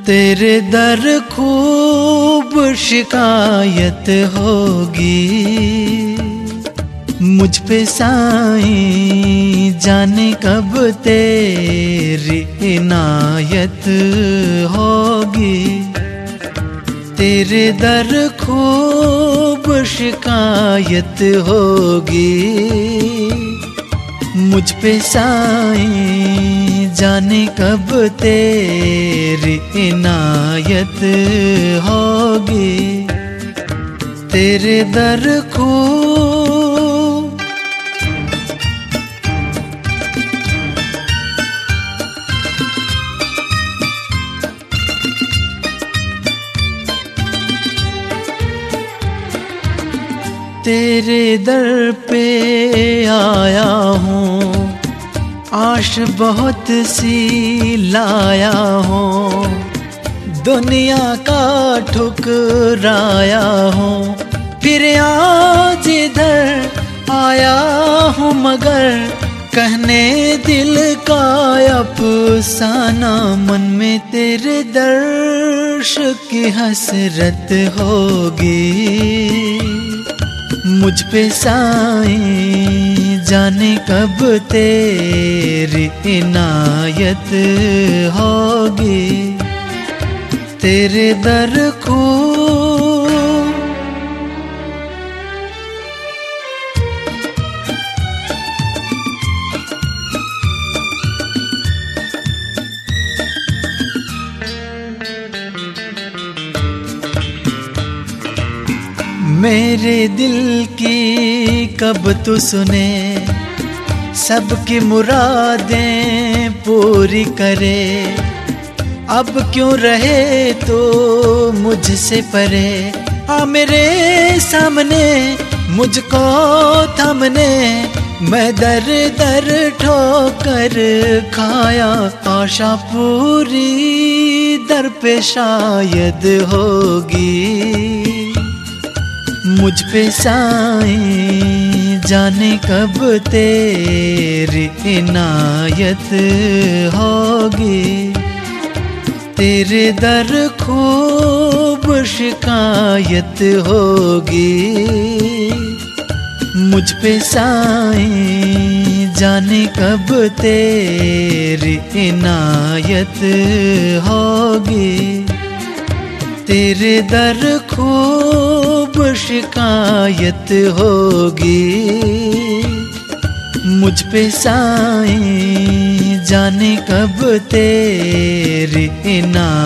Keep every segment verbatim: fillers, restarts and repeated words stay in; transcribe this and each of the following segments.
तेरे दर खूब शिकायत होगी, मुझ पे साईं जाने कब तेरी इनायत होगी। तेरे दर खूब शिकायत होगी, मुझ पे साईं जाने कब तेरी इनायत होगी। तेरे दर खूब तेरे दर पे आया हूँ, आश बहुत सी लाया हूँ, दुनिया का ठुकराया हूँ, फिर आज इधर आया हूँ मगर कहने दिल का अफसाना। मन में तेरे दर्श की हसरत होगी, मुझ पे साईं जाने कब तेरी इनायत होगी। तेरे दर खूब मेरे दिल की कब तू सुने, सबकी मुरादें पूरी करे। अब क्यों रहे तो मुझसे परे, आ मेरे सामने मुझको थमने। मैं दर दर ठोकर खाया, आशा पूरी दर पे शायद होगी। मुझ पे साईं जाने कब तेरी इनायत होगी। तेरे दर खूब शिकायत होगी, मुझ पे साईं जाने कब तेरी इनायत होगी। तेरे दर खूब शिकायत होगी, मुझ पे साईं जाने कब तेरी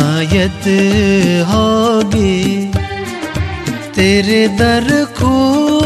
इनायत होगी। तेरे दर खूब